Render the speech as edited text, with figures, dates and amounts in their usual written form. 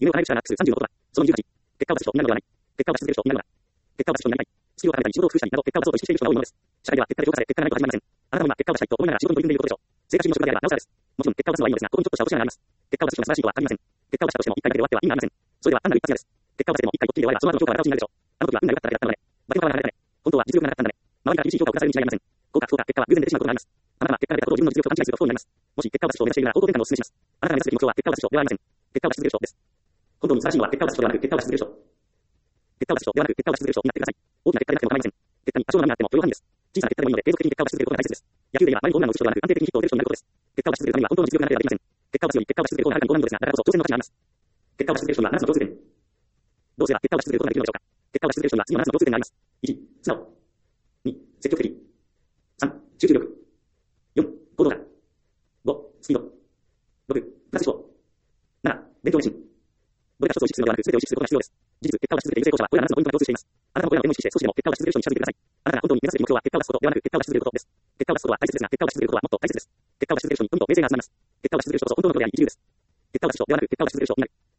夢を叶える者が数30のことは、その28、結果を出す人になるのではない。結果を出し続ける人になるのだ。結果を出す人になりたい。スキルを高めたり、仕事を工夫したりなど、結果を出そうと意識している人が多いものです。社会では結果で評価され、結果がないと始まりません。あなたも今、結果を出したいと思いながら仕事に取り組んでいることでしょう。生活中の職場であればなおさらです。もちろん、結果を出すのはいいのですが、ここにちょっとした落とし穴があります。結果を出す人が素晴らしいとは限りません。結果を出したとしても、一回だけで終わっては意味がありません。それでは単なる一発屋です。結果を出しても一回ドッキリで終われば、その後の評価は新しいになるでしょう。あの時は運が良かっただけだったので、化けの皮が剥がれたね。本当は実力がなかったんだね。周りから厳しい評価を下されるに違いありません。合格不合格、結果は偶然で出てしまうことがあります。あなたは結果が出たことを自分の実力と勘違いすると不幸になります。もし結果を出す人を目指しているなら方向転換をお勧めします。あなたが目指すべき目標は結果を出す人ではありません。結果を出し続ける人です。本当に素晴らしいのは結果を出す人ではなく、結果を出し続ける人。結果を出す人ではなく、結果を出し続ける人になってください。大きな結果でなくても構いません。結果に多少の波があっても許容範囲です。小さな結果でもいいので、継続的に結果を出し続けることが大切です。野球で言えば、前にホームランを打つ人ではなく、安定的にヒットを打てる人になることです。結果を出し続けるためには本当の実力がなければできません。結果を出すより結果を出し続ける方がはるかに高難度ですが、だからこそ挑戦の価値があります。結果を出し続ける人には7つの共通点。どうすれば結果を出し続けることができるのでしょうか。結果を出し続ける人には次の7つの共通点があります。1、素直。2、積極的。3、集中力。4、行動力。5、スピード。6、プラス思考。7、勉強熱心。どれか一つを意識するのではなく、全てを意識することが必要です。事実、結果を出し続けている成功者はこれら7つのポイントが共通しています。あなたもこれらをメモ意識して、少しでも結果を出し続ける人に近づいてください。あなたが本当に目指すべき目標は結果を出すことではなく、結果を出し続けることです。結果を出すことは大切ですが、結果を出し続けることはもっと大切です。結果を出し続ける人に富と名声が集まります。結果を出し続ける人こそ本当のことであり、一流です。結果を出す人ではなく、結果を出し続ける人になる。